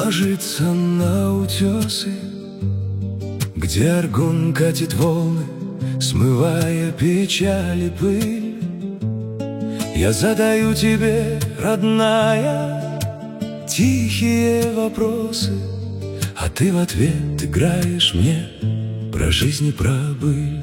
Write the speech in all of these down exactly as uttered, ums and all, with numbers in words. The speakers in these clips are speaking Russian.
ложится на утесы, где Аргун катит волны, смывая печаль и пыль. Я задаю тебе, родная, тихие вопросы, а ты в ответ играешь мне про жизнь и про быль.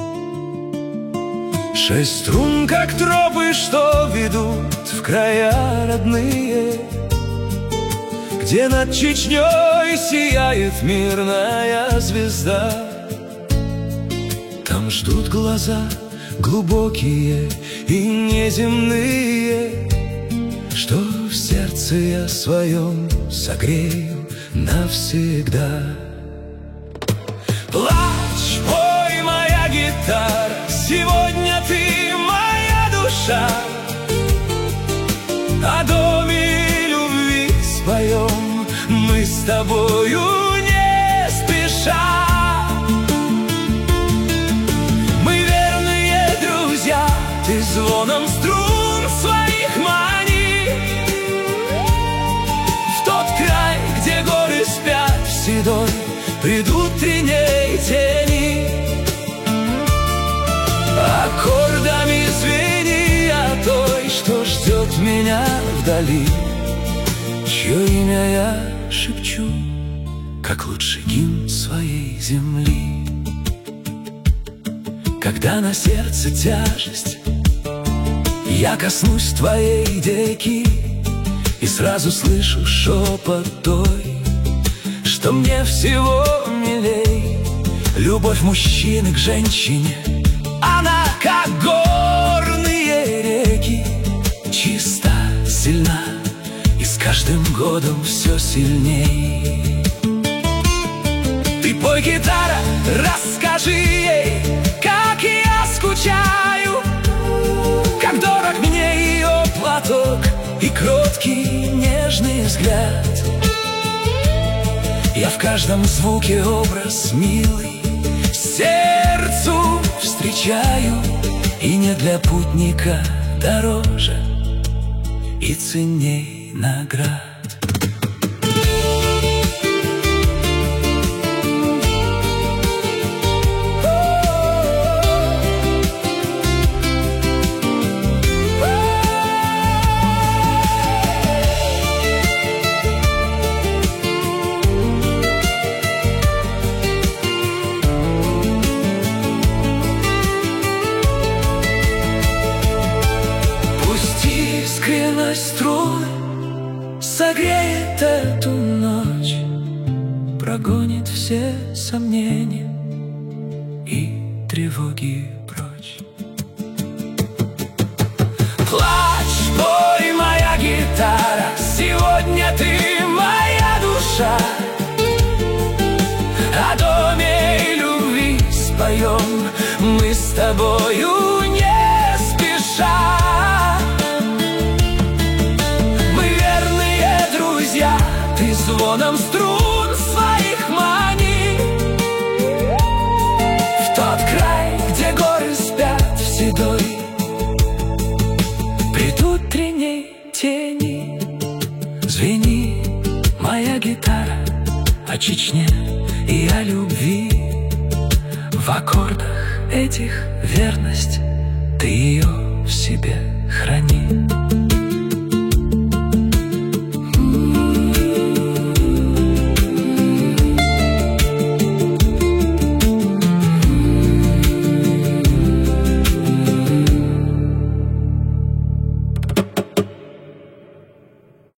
Шесть струн, как тропы, что ведут в края родные, где над Чечней сияет мирная звезда. Там ждут глаза глубокие и неземные, что в сердце я своем согрею навсегда. Плачь, пой, моя гитара, сегодня ты моя душа. О доме любви споем мы с тобою не спеша. Мы верные друзья, ты звоном струн своих мани. В тот край, где горы спят в седой предутренней тени, аккордами звени о той, что ждет меня вдали, чье имя я шепчу, как лучший гимн своей земли. Когда на сердце тяжесть, я коснусь твоей деки и сразу слышу шепот той, что мне всего милей. Любовь мужчины к женщине, она как горные реки, чиста, сильна и с каждым годом все сильней. Ты пой, гитара, расскажи ей, как я скучаю, как дорог мне ее платок и кроткий нежный взгляд. Я в каждом звуке образ милый сердцу встречаю, и не для путника дороже и ценней наград. Искренность струны согреет эту ночь, прогонит все сомнения и тревоги прочь. Плачь, пой, моя гитара, сегодня ты моя душа. О доме любви споем мы с тобою не спеша. Ты звоном струн своих мани, в тот край, где горы спят в седой предутренней тени. Звени, моя гитара, о Чечне и о любви. В аккордах этих верность, ты ее в себе храни.